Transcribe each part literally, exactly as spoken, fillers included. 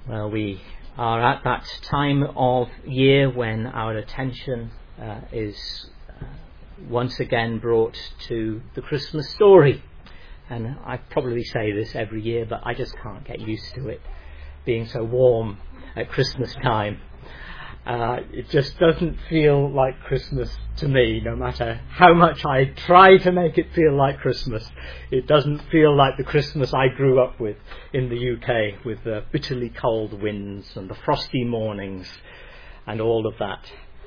Well, we are at that time of year when our attention uh, is uh, once again brought to the Christmas story. And I probably say this every year, but I just can't get used to it being so warm at Christmas time. Uh, it just doesn't feel like Christmas to me, no matter how much I try to make it feel like Christmas. It doesn't feel like the Christmas I grew up with in the U K, with the bitterly cold winds and the frosty mornings and all of that.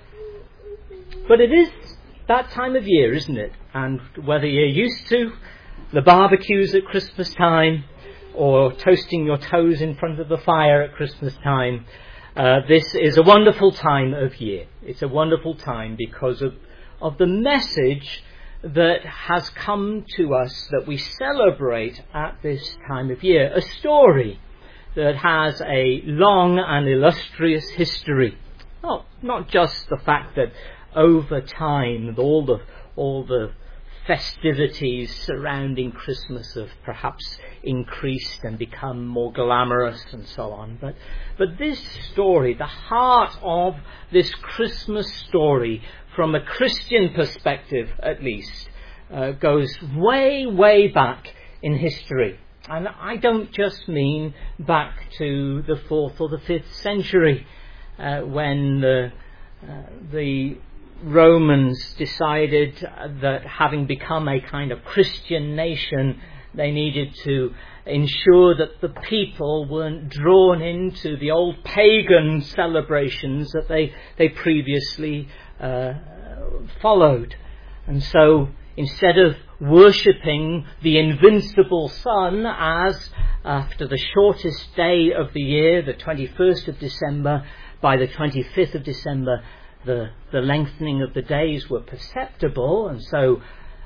But it is that time of year, isn't it? And whether you're used to the barbecues at Christmas time or toasting your toes in front of the fire at Christmas time, Uh, this is a wonderful time of year. It's a wonderful time because of, of the message that has come to us that we celebrate at this time of year. A story that has a long and illustrious history. Not, not just the fact that over time all the, all the festivities surrounding Christmas have perhaps increased and become more glamorous and so on. But, but this story, the heart of this Christmas story, from a Christian perspective at least, uh, goes way, way back in history. And I don't just mean back to the fourth or the fifth century, uh, when the, uh, the Romans decided that, having become a kind of Christian nation, they needed to ensure that the people weren't drawn into the old pagan celebrations that they, they previously uh, followed. And so instead of worshipping the invincible sun as, after the shortest day of the year, the twenty-first of December, by the twenty-fifth of December, The, the lengthening of the days were perceptible, and so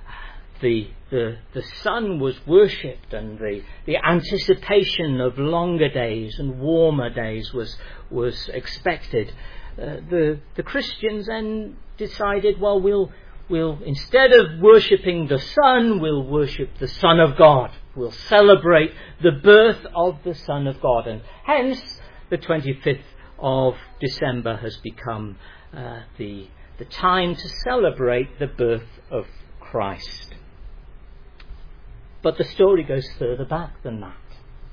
the the the sun was worshipped, and the, the anticipation of longer days and warmer days was was expected. Uh, the the Christians then decided, well, we'll we'll instead of worshipping the sun, we'll worship the Son of God. We'll celebrate the birth of the Son of God, and hence the twenty-fifth of December has become Uh, the the time to celebrate the birth of Christ. But the story goes further back than that.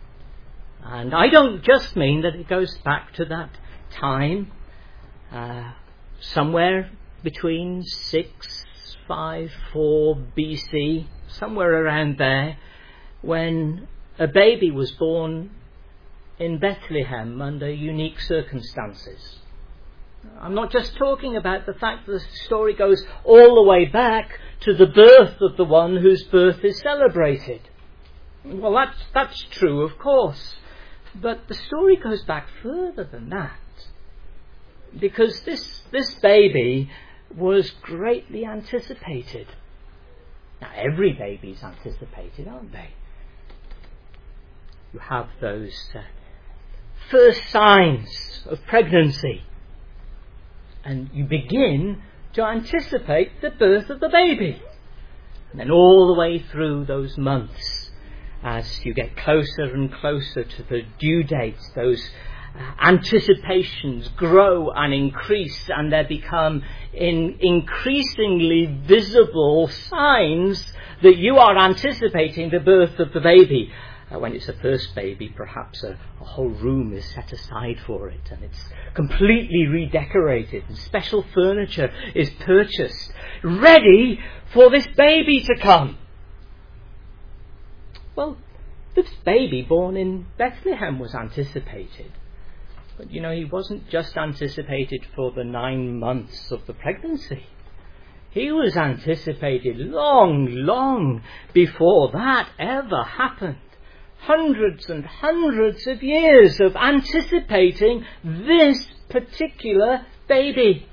And I don't just mean that it goes back to that time, uh, somewhere between six five four B C, somewhere around there, when a baby was born in Bethlehem under unique circumstances. I'm not just talking about the fact that the story goes all the way back to the birth of the one whose birth is celebrated. Well, that's, that's true, of course. But the story goes back further than that. Because this, this baby was greatly anticipated. Now, every baby's anticipated, aren't they? You have those uh, first signs of pregnancy. And you begin to anticipate the birth of the baby. And then all the way through those months, as you get closer and closer to the due dates, those uh, anticipations grow and increase, and there become in increasingly visible signs that you are anticipating the birth of the baby. Uh, when it's a first baby, perhaps a, a whole room is set aside for it, and it's completely redecorated, and special furniture is purchased, ready for this baby to come. Well, this baby born in Bethlehem was anticipated. But you know, he wasn't just anticipated for the nine months of the pregnancy. He was anticipated long, long before that ever happened. Hundreds and hundreds of years of anticipating this particular baby.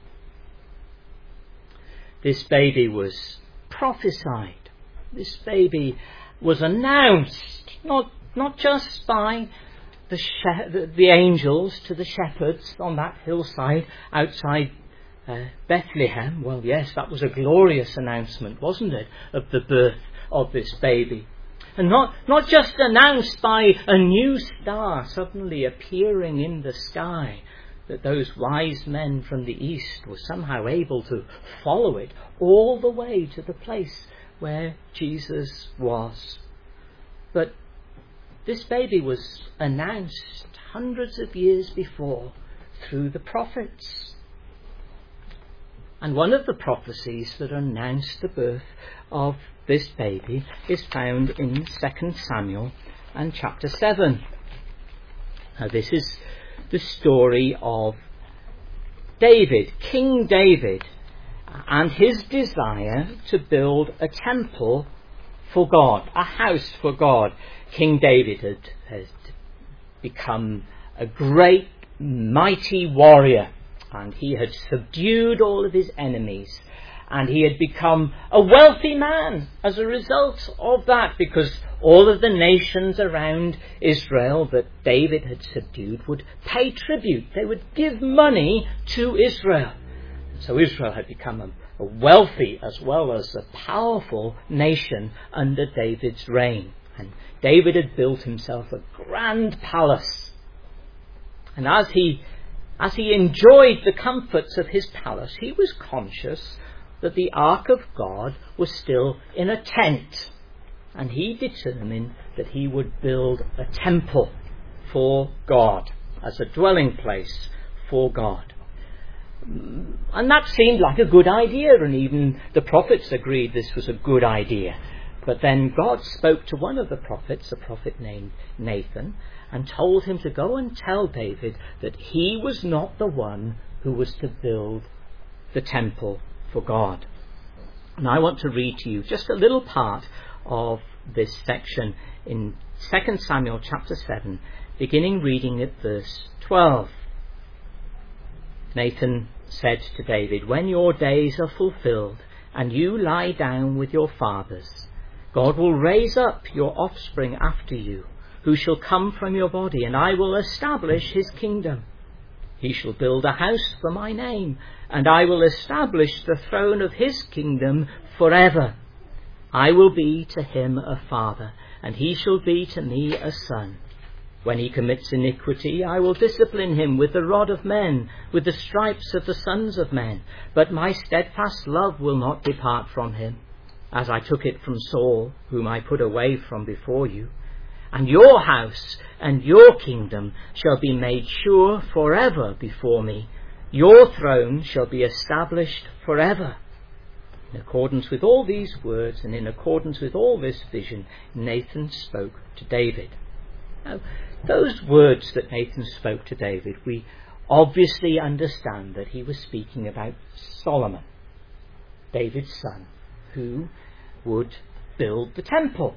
This baby was prophesied. This baby was announced, not not just by the, she- the, the angels to the shepherds on that hillside outside uh, Bethlehem. Well, yes, that was a glorious announcement, wasn't it, of the birth of this baby. And not, not just announced by a new star suddenly appearing in the sky, that those wise men from the east were somehow able to follow it all the way to the place where Jesus was. But this baby was announced hundreds of years before through the prophets. And one of the prophecies that announced the birth of this baby is found in Second Samuel and chapter seven. Now this is the story of David, King David, and his desire to build a temple for God, a house for God. King David had, had become a great, mighty warrior, and he had subdued all of his enemies, and he had become a wealthy man as a result of that, because all of the nations around Israel that David had subdued would pay tribute. They would give money to Israel. So Israel had become a, a wealthy as well as a powerful nation under David's reign. And David had built himself a grand palace. And as he, as he enjoyed the comforts of his palace, he was conscious that the Ark of God was still in a tent. And he determined that he would build a temple for God, as a dwelling place for God. And that seemed like a good idea, and even the prophets agreed this was a good idea. But then God spoke to one of the prophets, a prophet named Nathan, and told him to go and tell David that he was not the one who was to build the temple for God. And I want to read to you just a little part of this section in Second Samuel chapter seven, beginning reading at verse twelve. Nathan said to David, "When your days are fulfilled and you lie down with your fathers, God will raise up your offspring after you, who shall come from your body, and I will establish his kingdom. He shall build a house for my name, and I will establish the throne of his kingdom forever. I will be to him a father, and he shall be to me a son. When he commits iniquity, I will discipline him with the rod of men, with the stripes of the sons of men. But my steadfast love will not depart from him, as I took it from Saul, whom I put away from before you. And your house and your kingdom shall be made sure forever before me. Your throne shall be established forever." In accordance with all these words and in accordance with all this vision, Nathan spoke to David. Now, those words that Nathan spoke to David, we obviously understand that he was speaking about Solomon, David's son, who would build the temple.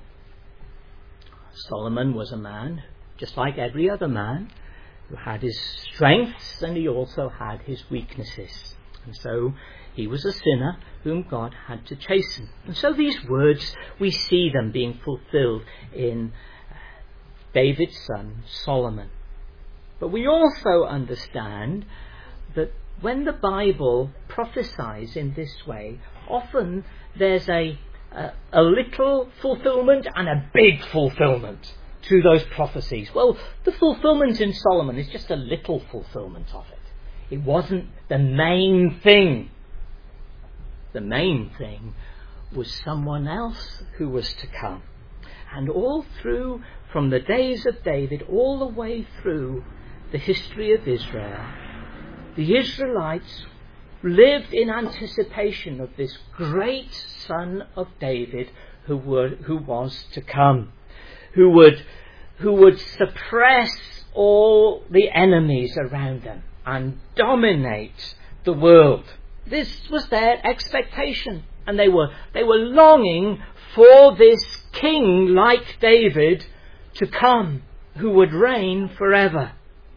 Solomon was a man, just like every other man, who had his strengths and he also had his weaknesses. And so he was a sinner whom God had to chasten. And so these words, we see them being fulfilled in David's son, Solomon. But we also understand that when the Bible prophesies in this way, often there's a, a, a little fulfillment and a big fulfillment to those prophecies. Well, the fulfillment in Solomon is just a little fulfillment of it. It wasn't the main thing. The main thing was someone else who was to come. And all through, from the days of David, all the way through the history of Israel, the Israelites lived in anticipation of this great son of David who were, who was to come, who would, who would suppress all the enemies around them and dominate the world. This was their expectation, and they were they were longing for this king like David to come, who would reign forever.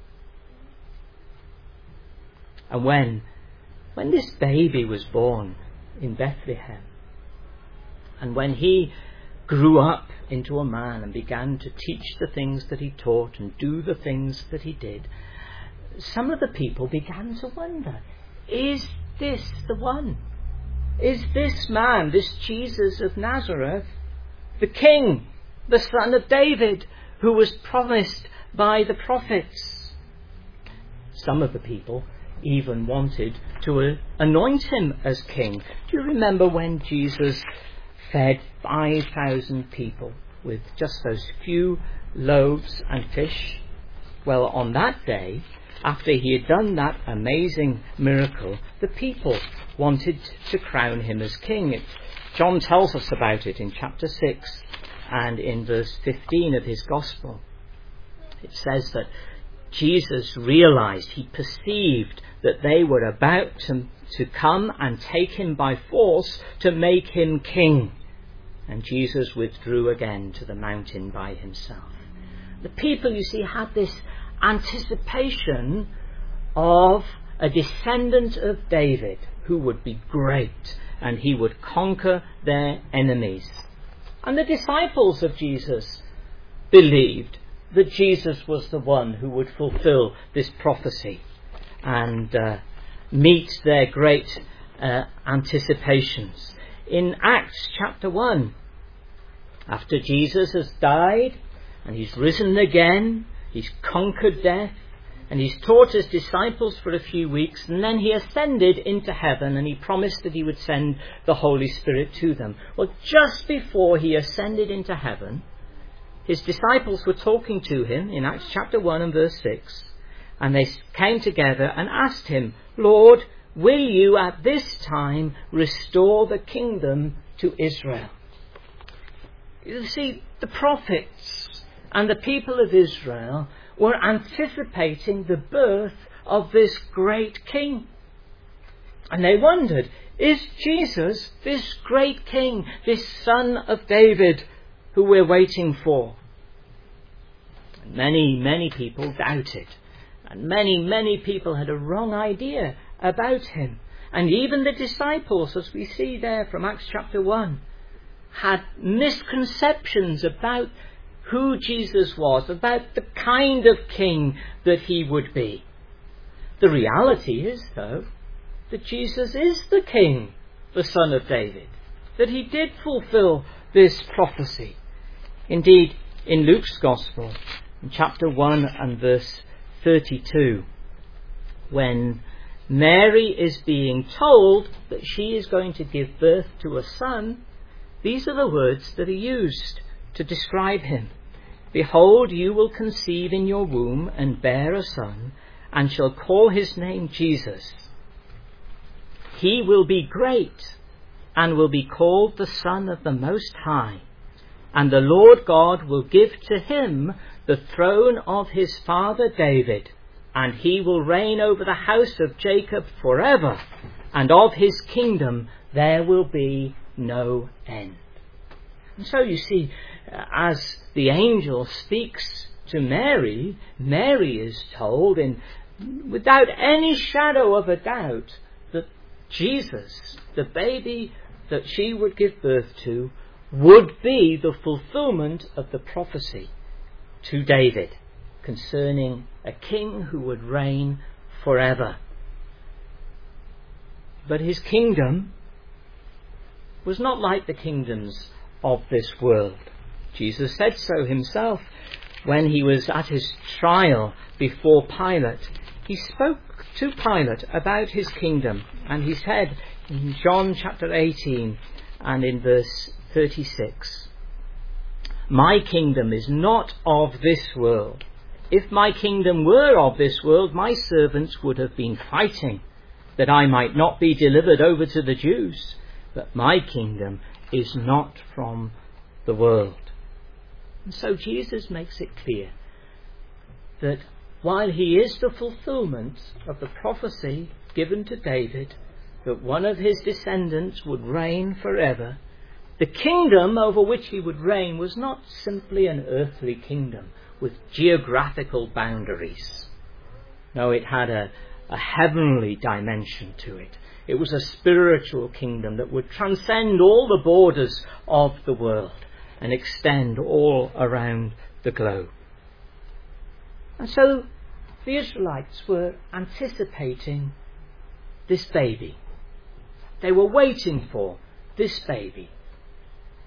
And when when this baby was born in Bethlehem, and when he grew up into a man and began to teach the things that he taught and do the things that he did, some of the people began to wonder, is this the one? Is this man, this Jesus of Nazareth, the king? the son of David, who was promised by the prophets. Some of the people even wanted to anoint him as king. Do you remember when Jesus fed five thousand people with just those few loaves and fish? Well, on that day, after he had done that amazing miracle, the people wanted to crown him as king. John tells us about it in chapter six and in verse fifteen of his gospel. It says that Jesus realized, he perceived that they were about to, to come and take him by force to make him king. And Jesus withdrew again to the mountain by himself. The people, you see, had this anticipation of a descendant of David who would be great and he would conquer their enemies. And the disciples of Jesus believed that Jesus was the one who would fulfill this prophecy and uh, meet their great uh, anticipations. In Acts chapter one, after Jesus has died and he's risen again, he's conquered death, and he's taught his disciples for a few weeks, and then he ascended into heaven and he promised that he would send the Holy Spirit to them. Well, just before he ascended into heaven, his disciples were talking to him in Acts chapter one and verse six, and they came together and asked him, "Lord, will you at this time restore the kingdom to Israel?" You see, the prophets and the people of Israel were anticipating the birth of this great king. And they wondered, is Jesus this great king, this son of David, who we're waiting for? Many, many people doubted. And many, many people had a wrong idea about him. And even the disciples, as we see there from Acts chapter one, had misconceptions about who Jesus was, about the kind of king that he would be. The reality is, though, that Jesus is the king, the son of David, that he did fulfill this prophecy. Indeed, in Luke's Gospel, in chapter one and verse thirty-two, when Mary is being told that she is going to give birth to a son, these are the words that are used to describe him. "Behold, you will conceive in your womb and bear a son, and shall call his name Jesus. He will be great, and will be called the Son of the Most High. And the Lord God will give to him the throne of his father David, and he will reign over the house of Jacob forever, and of his kingdom there will be no end." And so you see, as the angel speaks to Mary, Mary is told, in, without any shadow of a doubt, that Jesus, the baby that she would give birth to, would be the fulfillment of the prophecy to David concerning a king who would reign forever. But his kingdom was not like the kingdoms of this world. Jesus said so himself when he was at his trial before Pilate. He spoke to Pilate about his kingdom, and he said in John chapter eighteen and in verse thirty-six, "My kingdom is not of this world. If my kingdom were of this world, my servants would have been fighting, that I might not be delivered over to the Jews. But my kingdom is not from the world." And so Jesus makes it clear that while he is the fulfillment of the prophecy given to David, that one of his descendants would reign forever, the kingdom over which he would reign was not simply an earthly kingdom with geographical boundaries. No, it had a, a heavenly dimension to it. It was a spiritual kingdom that would transcend all the borders of the world and extend all around the globe. And so the Israelites were anticipating this baby. They were waiting for this baby.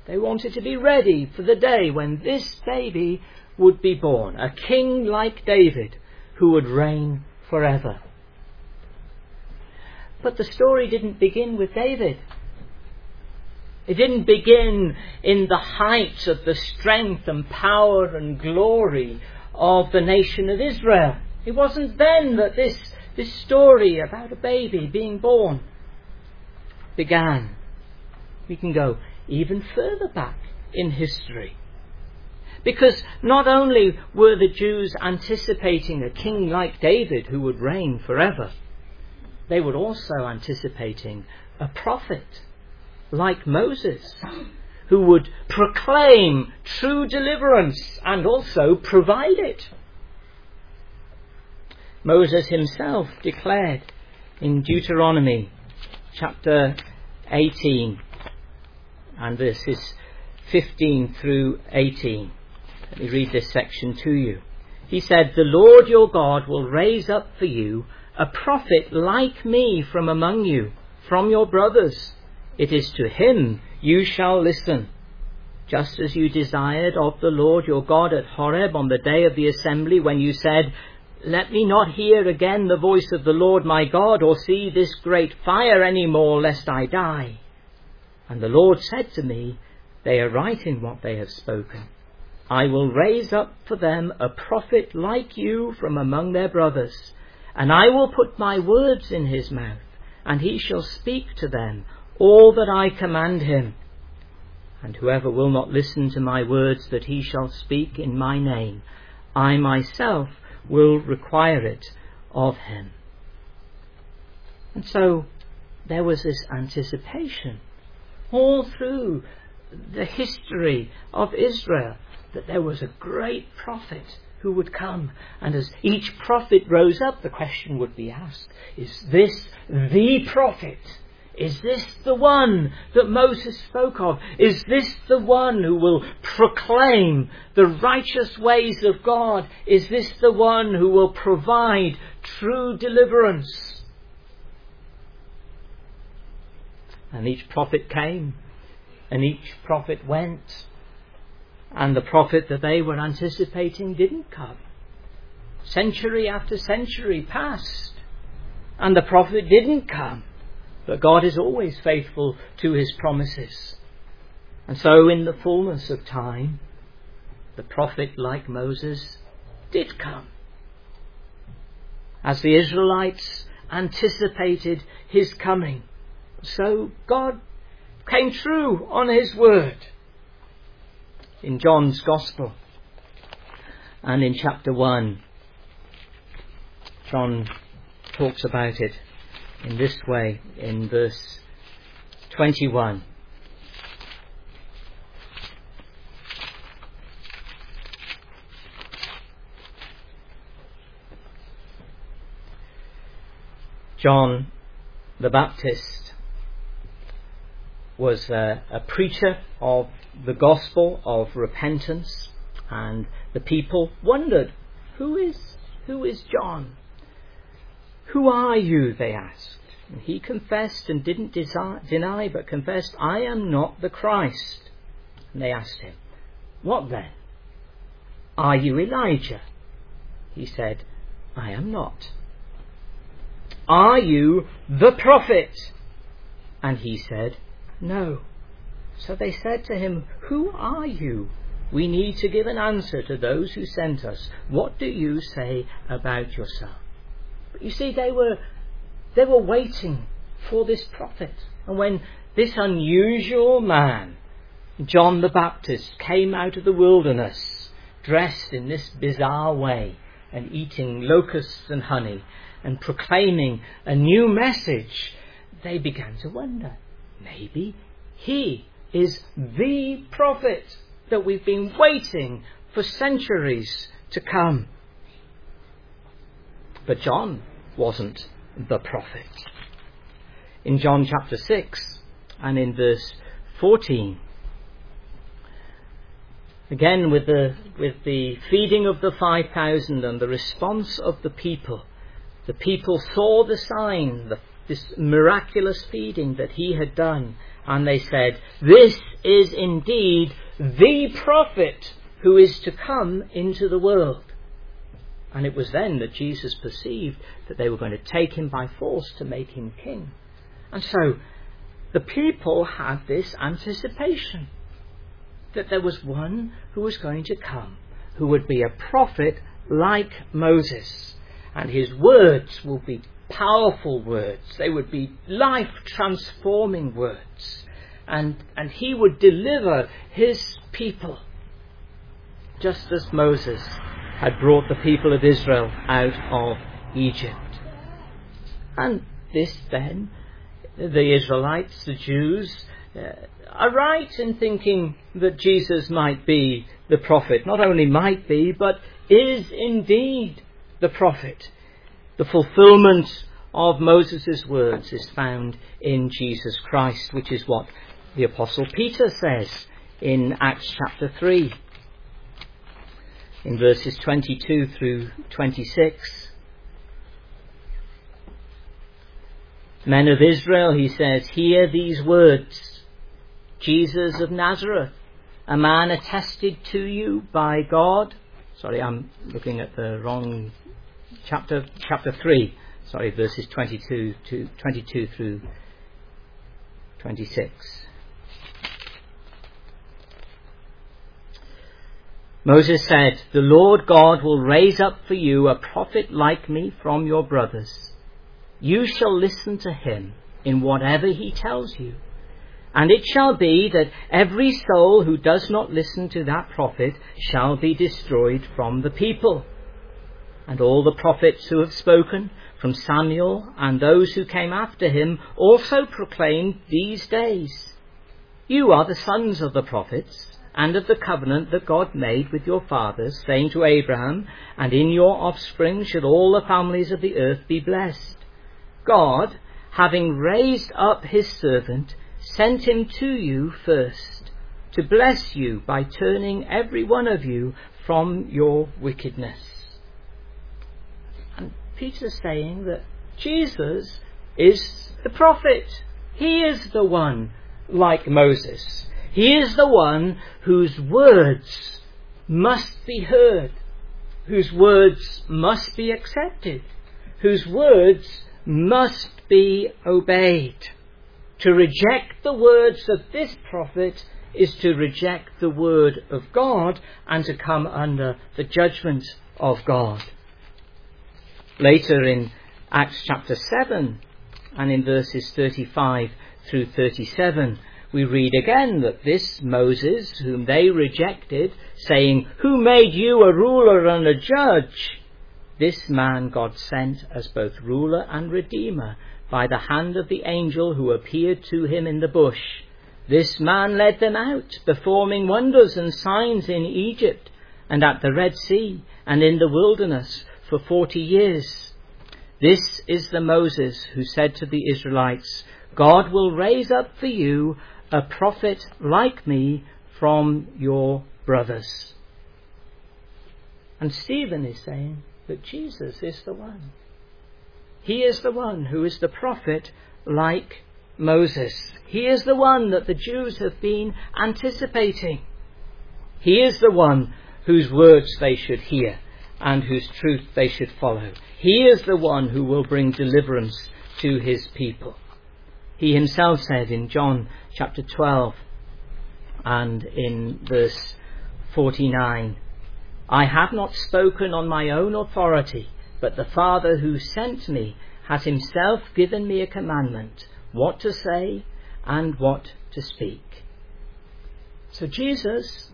They wanted to be ready for the day when this baby would be born, a king like David who would reign forever. But the story didn't begin with David. It didn't begin in the height of the strength and power and glory of the nation of Israel. It wasn't then that this, this story about a baby being born began. We can go even further back in history. Because not only were the Jews anticipating a king like David who would reign forever, they were also anticipating a prophet like Moses who would proclaim true deliverance and also provide it. Moses himself declared in Deuteronomy chapter eighteen and verses fifteen through eighteen. Let me read this section to you. He said, "The Lord your God will raise up for you a prophet like me from among you, from your brothers. It is to him you shall listen. Just as you desired of the Lord your God at Horeb on the day of the assembly, when you said, 'Let me not hear again the voice of the Lord my God, or see this great fire any more, lest I die.' And the Lord said to me, 'They are right in what they have spoken. I will raise up for them a prophet like you from among their brothers, and I will put my words in his mouth, and he shall speak to them all that I command him. And whoever will not listen to my words that he shall speak in my name, I myself will require it of him.'" And so there was this anticipation all through the history of Israel that there was a great prophet who would come. And as each prophet rose up, the question would be asked, is this the prophet? Is this the one that Moses spoke of? Is this the one who will proclaim the righteous ways of God? Is this the one who will provide true deliverance? And each prophet came, and each prophet went, and the prophet that they were anticipating didn't come. Century after century passed, and the prophet didn't come. But God is always faithful to his promises. And so in the fullness of time, the prophet like Moses did come. As the Israelites anticipated his coming, so God came true on his word. In John's Gospel and in chapter one, John talks about it in this way, in verse twenty-one. John the Baptist was a, a preacher of the gospel of repentance, and the people wondered, who is who is John? "Who are you?" they asked. And he confessed and didn't desi- deny, but confessed, "I am not the Christ." And they asked him, "What then? Are you Elijah?" He said, "I am not." "Are you the prophet?" And he said, "No." So they said to him, "Who are you? We need to give an answer to those who sent us. What do you say about yourself?" But you see, they were they were waiting for this prophet. And when this unusual man, John the Baptist, came out of the wilderness, dressed in this bizarre way, and eating locusts and honey, and proclaiming a new message, they began to wonder, maybe he is the prophet that we've been waiting for centuries to come. But John wasn't the prophet. In John chapter six and in verse fourteen, again with the with the feeding of the five thousand and the response of the people, the people saw the sign, the, this miraculous feeding that he had done, and they said, "This is indeed the prophet who is to come into the world." And it was then that Jesus perceived that they were going to take him by force to make him king. And so the people had this anticipation that there was one who was going to come, who would be a prophet like Moses. And his words will be powerful words. They would be life-transforming words. And, and he would deliver his people, just as Moses had brought the people of Israel out of Egypt. And this then, the Israelites, the Jews, uh, are right in thinking that Jesus might be the prophet. Not only might be, but is indeed the prophet. The fulfillment of Moses' words is found in Jesus Christ, which is what the Apostle Peter says in Acts chapter three, in verses twenty-two through twenty-six. "Men of Israel," he says, "hear these words. Jesus of Nazareth, a man attested to you by God." Sorry, I'm looking at the wrong chapter. Chapter three. Sorry, verses twenty-two to twenty-two through twenty-six. Moses said, "The Lord God will raise up for you a prophet like me from your brothers. You shall listen to him in whatever he tells you. And it shall be that every soul who does not listen to that prophet shall be destroyed from the people." And all the prophets who have spoken, from Samuel and those who came after him, also proclaimed these days. "You are the sons of the prophets, and of the covenant that God made with your fathers, saying to Abraham, 'And in your offspring should all the families of the earth be blessed.' God, having raised up his servant, sent him to you first, to bless you by turning every one of you from your wickedness." And Peter's saying that Jesus is the prophet. He is the one like Moses. He is the one whose words must be heard, whose words must be accepted, whose words must be obeyed. To reject the words of this prophet is to reject the word of God and to come under the judgment of God. Later in Acts chapter seven and in verses thirty-five through thirty-seven, we read again that this Moses, whom they rejected, saying, "Who made you a ruler and a judge?" This man God sent as both ruler and redeemer by the hand of the angel who appeared to him in the bush. This man led them out, performing wonders and signs in Egypt and at the Red Sea and in the wilderness for forty years. This is the Moses who said to the Israelites, "God will raise up for you a prophet like me from your brothers." And Stephen is saying that Jesus is the one. He is the one who is the prophet like Moses. He is the one that the Jews have been anticipating. He is the one whose words they should hear and whose truth they should follow. He is the one who will bring deliverance to his people. He himself said in John chapter twelve and in verse forty-nine, "I have not spoken on my own authority, but the Father who sent me has himself given me a commandment, what to say and what to speak." So Jesus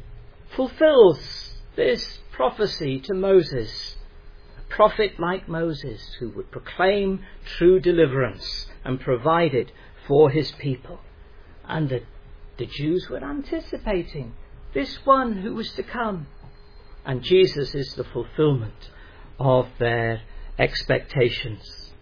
fulfills this prophecy to Moses, a prophet like Moses who would proclaim true deliverance and provide it for his people. And the, the Jews were anticipating this one who was to come. And Jesus is the fulfillment of their expectations.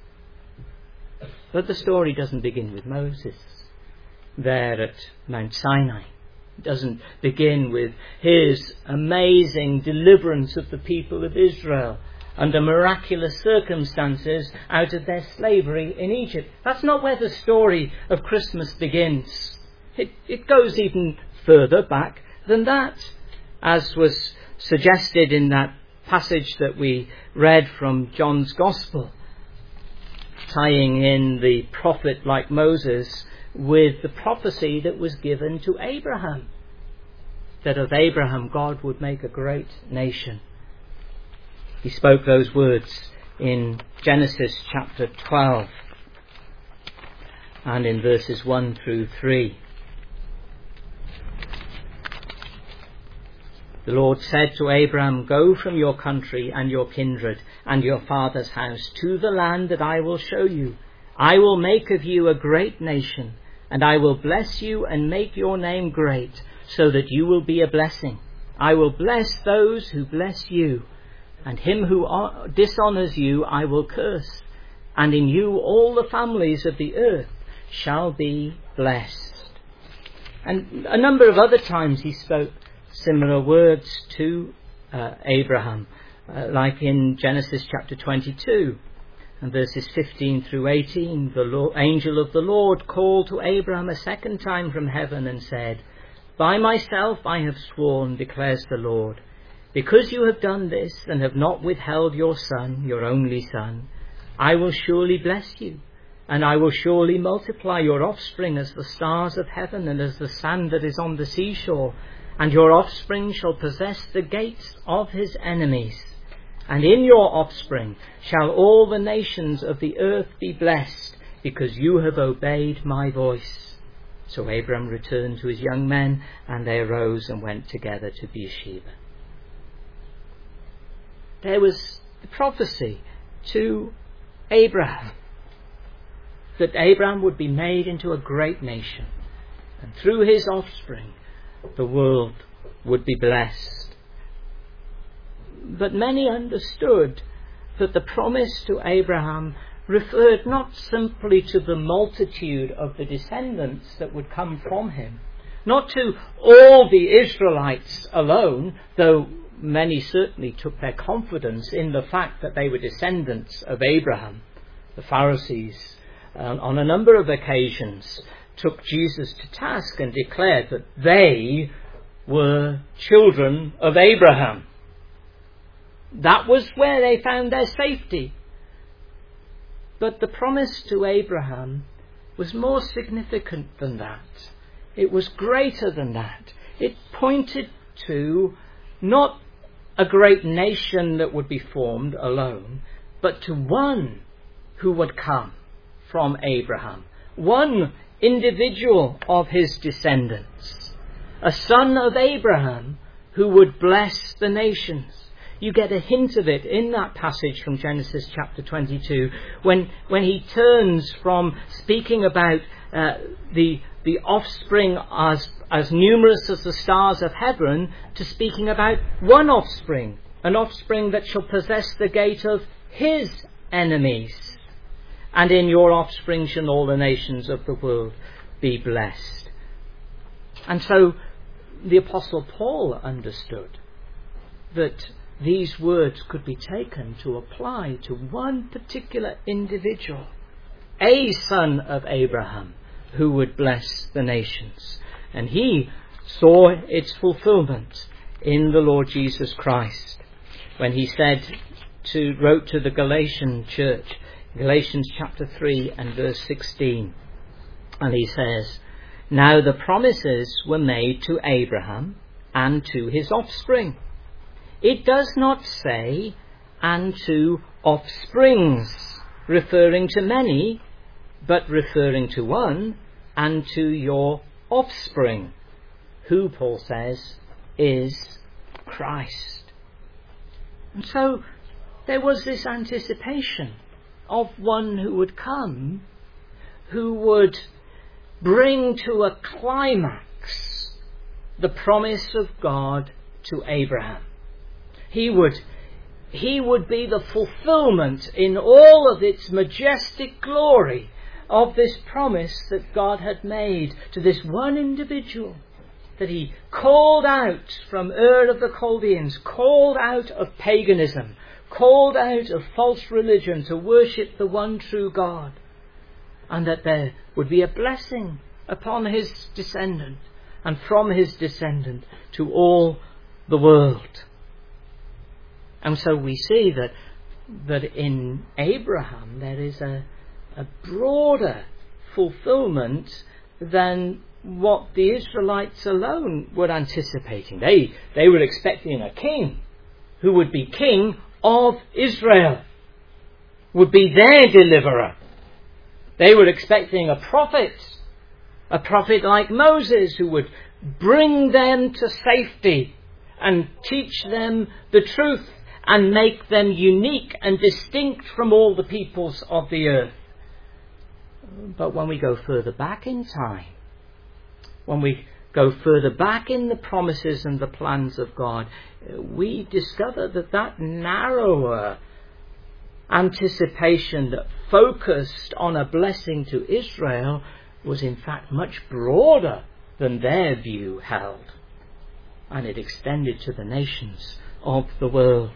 But the story doesn't begin with Moses there at Mount Sinai. It doesn't begin with his amazing deliverance of the people of Israel under miraculous circumstances out of their slavery in Egypt. That's not where the story of Christmas begins. It, it goes even further back than that, as was suggested in that passage that we read from John's Gospel, tying in the prophet like Moses with the prophecy that was given to Abraham, that of Abraham God would make a great nation. He spoke those words in Genesis chapter twelve and in verses one through three. The Lord said to Abraham, "Go from your country and your kindred and your father's house to the land that I will show you. I will make of you a great nation, and I will bless you and make your name great, so that you will be a blessing. I will bless those who bless you, and him who dishonours you I will curse. And in you all the families of the earth shall be blessed." And a number of other times he spoke similar words to uh, Abraham, uh, like in Genesis chapter twenty-two and verses fifteen through eighteen. The Lord, angel of the Lord called to Abraham a second time from heaven and said, "By myself I have sworn, declares the Lord, because you have done this and have not withheld your son, your only son, I will surely bless you, and I will surely multiply your offspring as the stars of heaven and as the sand that is on the seashore. And your offspring shall possess the gates of his enemies. And in your offspring shall all the nations of the earth be blessed, because you have obeyed my voice." So Abram returned to his young men, and they arose and went together to Beersheba. There was the prophecy to Abraham that Abraham would be made into a great nation, and through his offspring the world would be blessed. But many understood that the promise to Abraham referred not simply to the multitude of the descendants that would come from him, not to all the Israelites alone, though many certainly took their confidence in the fact that they were descendants of Abraham. The Pharisees, um, on a number of occasions, took Jesus to task and declared that they were children of Abraham. That was where they found their safety. But the promise to Abraham was more significant than that. It was greater than that. It pointed to not a great nation that would be formed alone, but to one who would come from Abraham, one individual of his descendants, a son of Abraham who would bless the nations. You get a hint of it in that passage from Genesis chapter twenty-two, when when he turns from speaking about uh, the the offspring as as numerous as the stars of heaven to speaking about one offspring, an offspring that shall possess the gate of his enemies. And in your offspring shall all the nations of the world be blessed. And so the Apostle Paul understood that these words could be taken to apply to one particular individual, a son of Abraham, who would bless the nations. And he saw its fulfillment in the Lord Jesus Christ when he said to wrote to the Galatian church, Galatians chapter three and verse sixteen, and he says, "Now the promises were made to Abraham and to his offspring." It does not say "and to offsprings," referring to many, but referring to one, "and to your offspring," who, Paul says, is Christ. And so there was this anticipation of one who would come, who would bring to a climax the promise of God to Abraham. He would, he would be the fulfillment in all of its majestic glory of this promise that God had made to this one individual, that he called out from Ur of the Chaldeans, called out of paganism called out of false religion to worship the one true God, and that there would be a blessing upon his descendant and from his descendant to all the world. And so we see that that in Abraham there is a, a broader fulfillment than what the Israelites alone were anticipating. They, they were expecting a king who would be king of Israel, would be their deliverer. They were expecting a prophet, a prophet like Moses, who would bring them to safety and teach them the truth and make them unique and distinct from all the peoples of the earth. But when we go further back in time, when we go further back in the promises and the plans of God, we discover that that narrower anticipation that focused on a blessing to Israel was in fact much broader than their view held, and it extended to the nations of the world.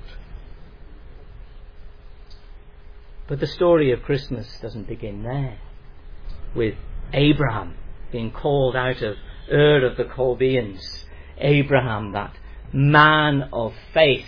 But the story of Christmas doesn't begin there, with Abraham being called out of Ur of the Chaldeans. Abraham, that man of faith,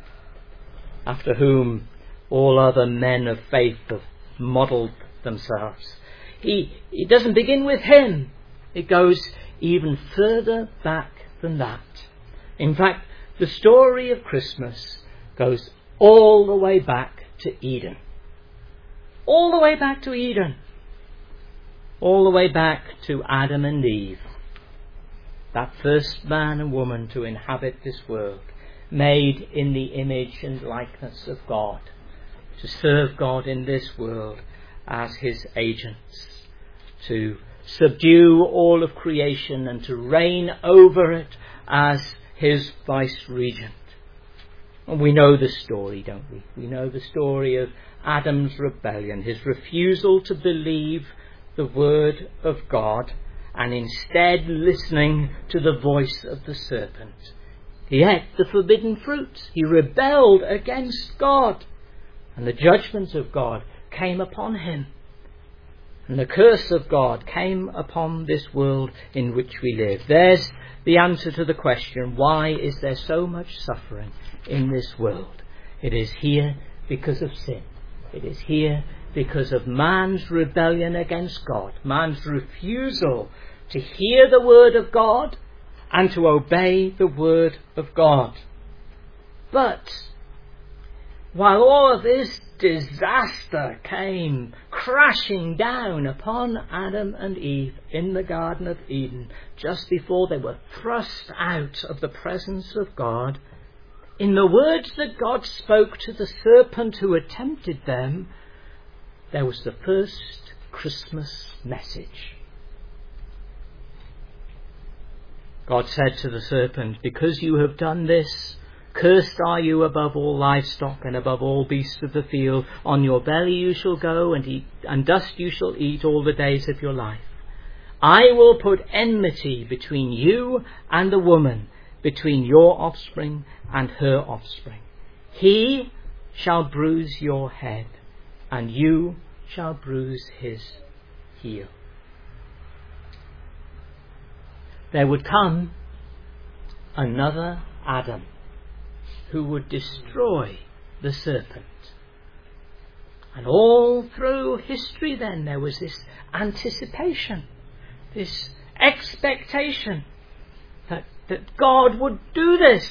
after whom all other men of faith have modelled themselves. He, it doesn't begin with him. It goes even further back than that. In fact, the story of Christmas goes all the way back to Eden. All the way back to Eden. All the way back to Adam and Eve. That first man and woman to inhabit this world, made in the image and likeness of God, to serve God in this world as his agents, to subdue all of creation and to reign over it as his vice-regent. And we know the story, don't we? We know the story of Adam's rebellion, his refusal to believe the word of God, and instead listening to the voice of the serpent. He ate the forbidden fruit. He rebelled against God, and the judgment of God came upon him. And the curse of God came upon this world in which we live. There's the answer to the question, why is there so much suffering in this world? It is here because of sin. It is here because of man's rebellion against God, man's refusal to hear the word of God and to obey the word of God. But while all of this disaster came crashing down upon Adam and Eve in the Garden of Eden, just before they were thrust out of the presence of God, in the words that God spoke to the serpent who had tempted them, there was the first Christmas message. God said to the serpent, because you have done this, cursed are you above all livestock and above all beasts of the field. On your belly you shall go, and eat, and dust you shall eat all the days of your life. I will put enmity between you and the woman, between your offspring and her offspring. He shall bruise your head, and you shall bruise his heel. There would come another Adam who would destroy the serpent. And all through history then there was this anticipation, this expectation that, that God would do this.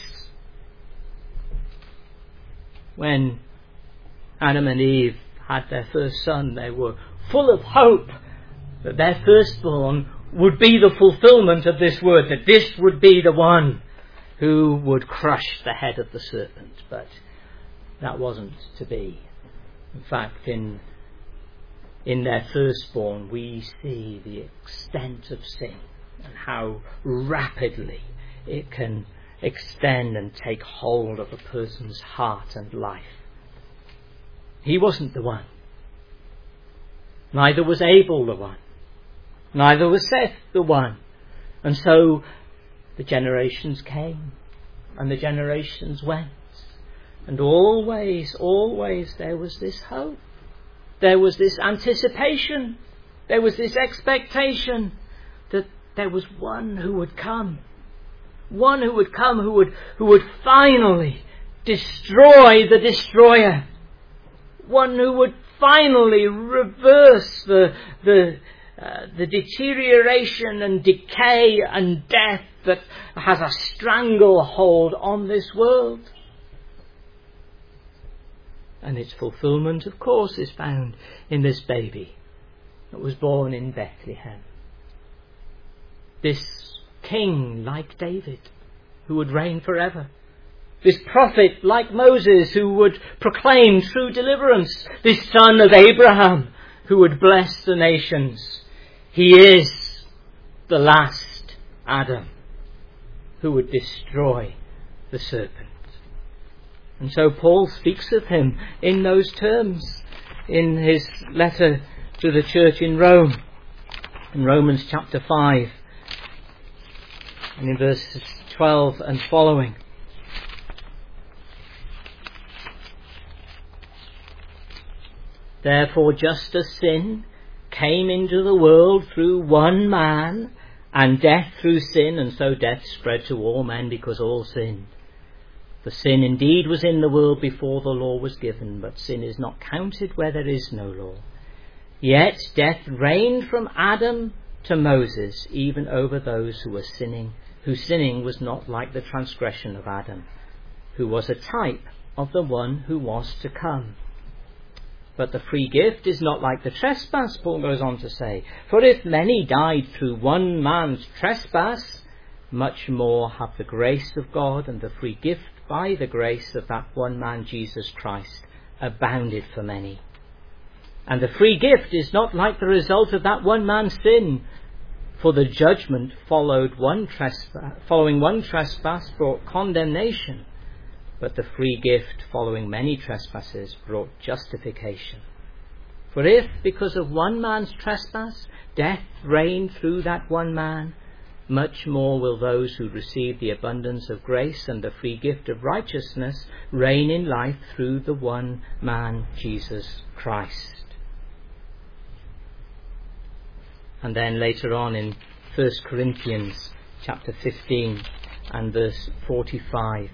When Adam and Eve had their first son, they were full of hope that their firstborn would be the fulfillment of this word, that this would be the one who would crush the head of the serpent. But that wasn't to be. In fact, in in their firstborn we see the extent of sin and how rapidly it can extend and take hold of a person's heart and life. He wasn't the one. Neither was Abel the one. Neither was Seth the one. And so the generations came and the generations went. And always, always there was this hope. There was this anticipation. There was this expectation that there was one who would come. One who would come who would, who would finally destroy the destroyer. One who would finally reverse the, the, uh, the deterioration and decay and death that has a stranglehold on this world. And its fulfillment, of course, is found in this baby that was born in Bethlehem. This king like David, who would reign forever. This prophet like Moses, who would proclaim true deliverance. This son of Abraham, who would bless the nations. He is the last Adam, who would destroy the serpent. And so Paul speaks of him in those terms in his letter to the church in Rome, in Romans chapter five, and in verses twelve and following. Therefore, just as sin came into the world through one man, and death through sin, and so death spread to all men because all sinned. For sin indeed was in the world before the law was given, but sin is not counted where there is no law. Yet death reigned from Adam to Moses, even over those who were sinning, whose sinning was not like the transgression of Adam, who was a type of the one who was to come. But the free gift is not like the trespass, Paul goes on to say. For if many died through one man's trespass, much more have the grace of God and the free gift by the grace of that one man, Jesus Christ, abounded for many. And the free gift is not like the result of that one man's sin. For the judgment followed one trespass, following one trespass brought condemnation. But the free gift following many trespasses brought justification. For if, because of one man's trespass, death reigned through that one man, much more will those who receive the abundance of grace and the free gift of righteousness reign in life through the one man, Jesus Christ. And then later on in First Corinthians chapter fifteen and verse forty-five,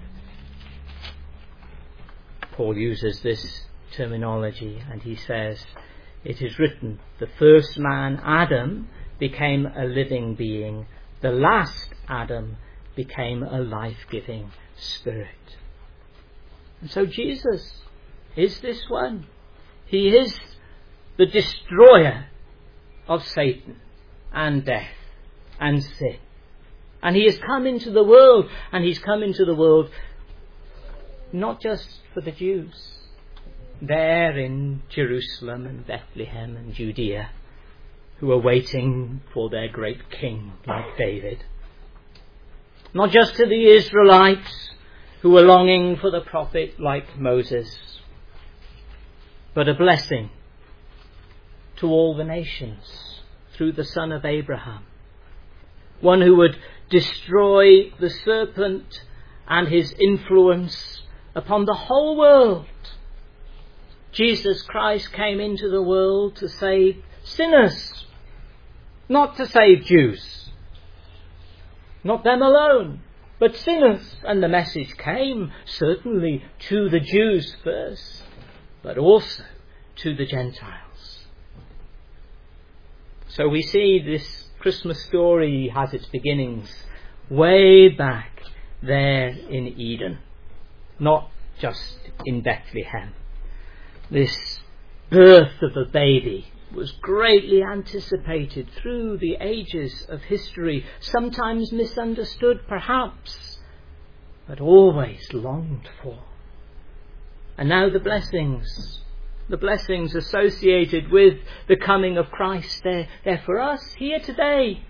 Paul uses this terminology and he says, "It is written, the first man, Adam, became a living being. The last Adam became a life-giving spirit." And so Jesus is this one. He is the destroyer of Satan and death and sin. And he has come into the world, and he's come into the world not just for the Jews there in Jerusalem and Bethlehem and Judea, who are waiting for their great king like David. Not just to the Israelites who were longing for the prophet like Moses, but a blessing to all the nations through the son of Abraham. One who would destroy the serpent and his influence upon the whole world. Jesus Christ came into the world to save sinners, not to save Jews. Not them alone, but sinners. And the message came certainly to the Jews first, but also to the Gentiles. So we see this Christmas story has its beginnings way back there in Eden, not just in Bethlehem. This birth of a baby was greatly anticipated through the ages of history, sometimes misunderstood perhaps, but always longed for. And now the blessings, the blessings associated with the coming of Christ, they're, they're for us here today.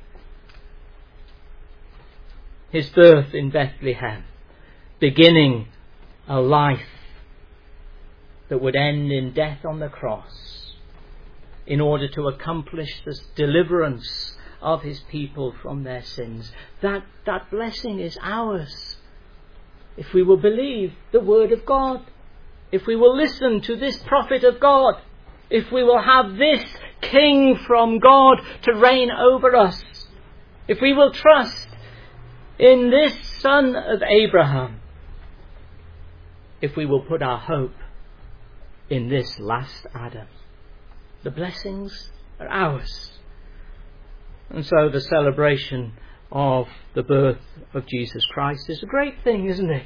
His birth in Bethlehem, beginning a life that would end in death on the cross, in order to accomplish the deliverance of his people from their sins. That, that blessing is ours. if we will believe the word of God, if we will listen to this prophet of God, if we will have this King from God to reign over us, if we will trust in this son of Abraham, if we will put our hope in this last Adam, the blessings are ours. And so the celebration of the birth of Jesus Christ is a great thing, isn't it?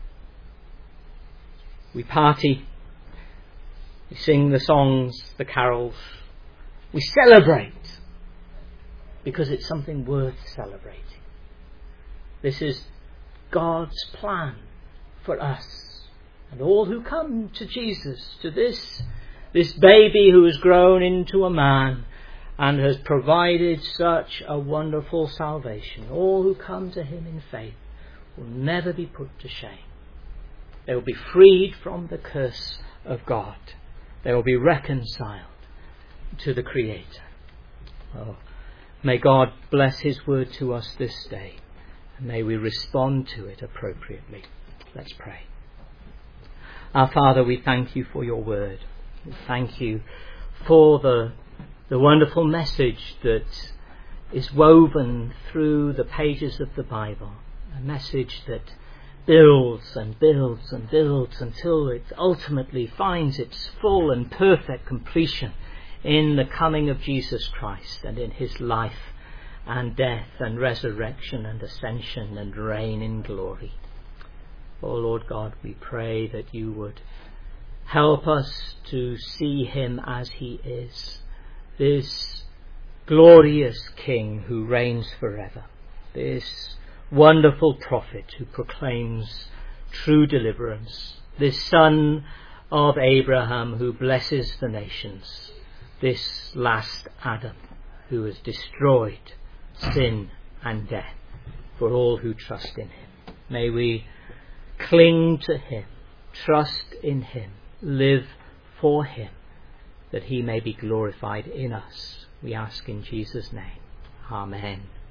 We party, we sing the songs, the carols, we celebrate because it's something worth celebrating. This is God's plan for us and all who come to Jesus, to this, this baby who has grown into a man and has provided such a wonderful salvation. All who come to him in faith will never be put to shame. They will be freed from the curse of God. They will be reconciled to the Creator. Oh, may God bless his word to us this day, and may we respond to it appropriately. Let's pray. Our Father, we thank you for your word. We thank you for the, the wonderful message that is woven through the pages of the Bible, a message that builds and builds and builds until it ultimately finds its full and perfect completion in the coming of Jesus Christ and in his life and death and resurrection and ascension and reign in glory. Oh Lord God, we pray that you would help us to see him as he is, this glorious King who reigns forever, this wonderful prophet who proclaims true deliverance, this son of Abraham who blesses the nations, this last Adam who has destroyed sin and death for all who trust in him. May we cling to him, trust in him, live for him, that he may be glorified in us. We ask in Jesus' name. Amen.